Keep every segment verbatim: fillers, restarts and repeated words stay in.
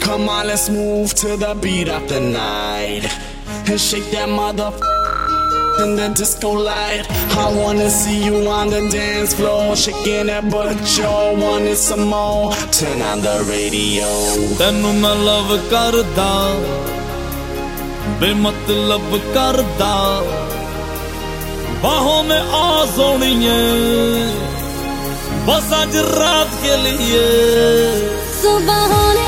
Come on, let's move to the beat of the night and shake that mother in the disco light. I wanna see you on the dance floor, shaking that butt, you want it some more. Turn on the radio. Tenu main love karda, बेमतलब करदा, बाहों में आ सोनिए, बस आज रात के लिए सुबह होने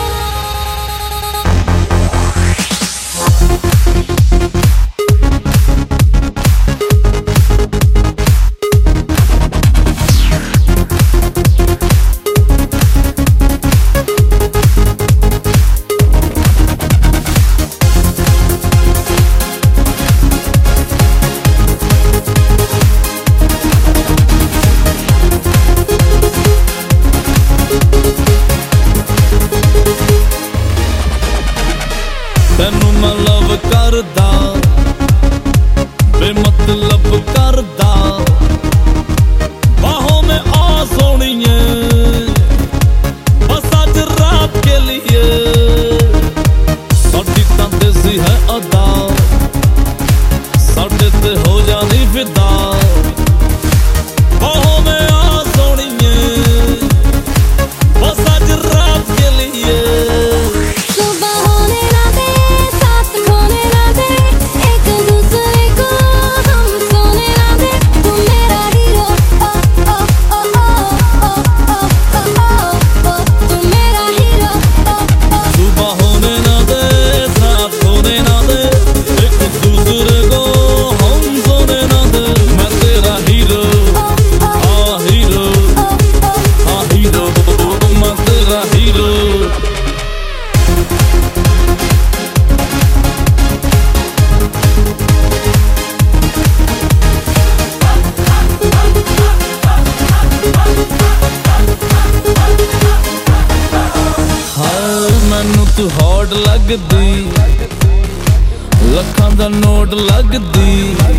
तेनू मैं लव करदा, बेमतलब करदा, बाहों में आ सोनिए, बस आज रात के लिए साडी तां देसी है अदा, साडे ते हो जानी फिदा, बाहों में आ सोनिए, बस आज रात के लिए तू हॉट लगदी, लखां दा नोट लगदी,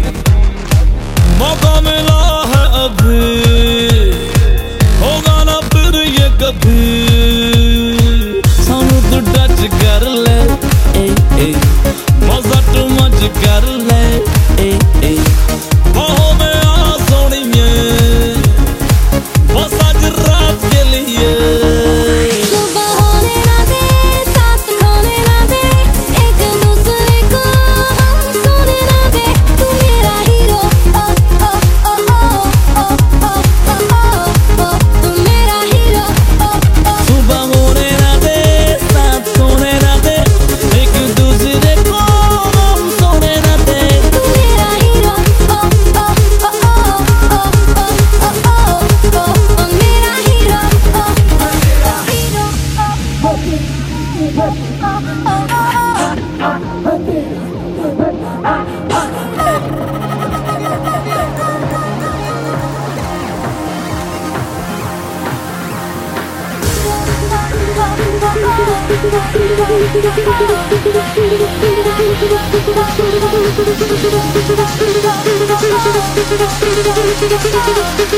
मौका मिला है अभी, होगा ना फिर ये कभी, सानू तू टच कर ले, ए ए मजा टू मच कर ले, ए ए बाहों में आ सोनिए, बस आज रात के लिए We'll be right back.